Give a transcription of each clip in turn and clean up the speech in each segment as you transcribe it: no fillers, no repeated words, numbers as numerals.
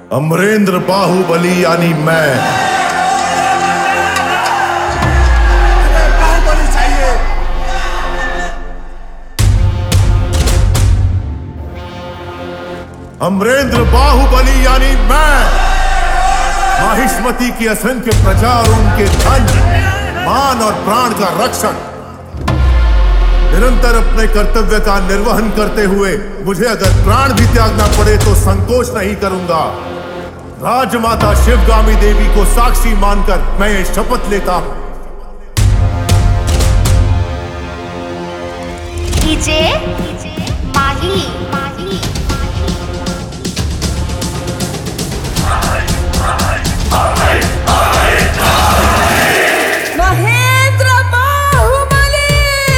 अमरेंद्र बाहुबली यानी मैं। बाहुबली चाहिए। अमरेंद्र बाहुबली यानी मैं। माहिष्मती की असंख्य प्रजा और उनके धन, मान और प्राण का रक्षक। निरंतर अपने कर्तव्य का निर्वहन करते हुए मुझे अगर प्राण भी त्यागना पड़े तो संकोच नहीं करूंगा। राजमाता शिवगामी देवी को साक्षी मानकर मैं ये शपथ लेता हूं। डीजे माही महेंद्र बाहुबली।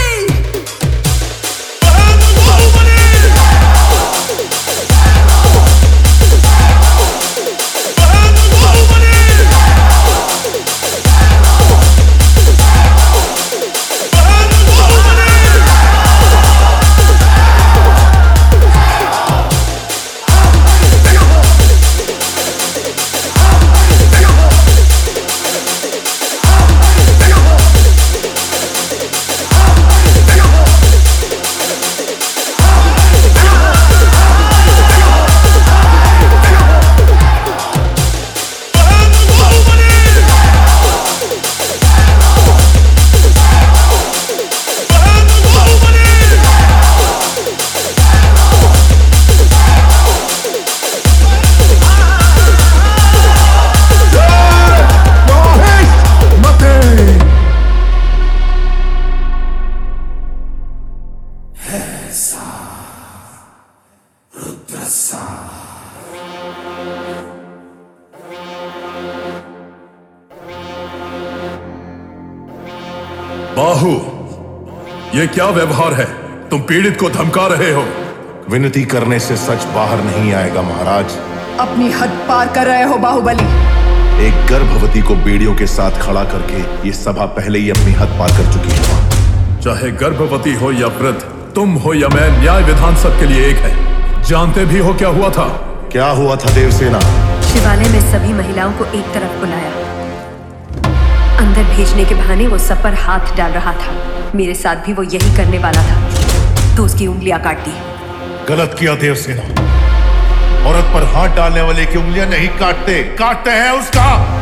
बाहु, ये क्या व्यवहार है? तुम पीड़ित को धमका रहे हो। विनती करने से सच बाहर नहीं आएगा महाराज। अपनी हद पार कर रहे हो बाहुबली। एक गर्भवती को बेड़ियों के साथ खड़ा करके ये सभा पहले ही अपनी हद पार कर चुकी है। चाहे गर्भवती हो या वृद्ध, तुम हो या मैं, न्याय विधान सबके लिए एक है। जानते भी हो क्या हुआ था? क्या हुआ था देवसेना? शिवालय में सभी महिलाओं को एक तरफ बुलाया। अंदर भेजने के बहाने वो सब पर हाथ डाल रहा था। मेरे साथ भी वो यही करने वाला था, तो उसकी उंगलियां काट दी। गलत किया देवसेना। औरत पर हाथ डालने वाले की उंगलियां नहीं काटते, काटते हैं उसका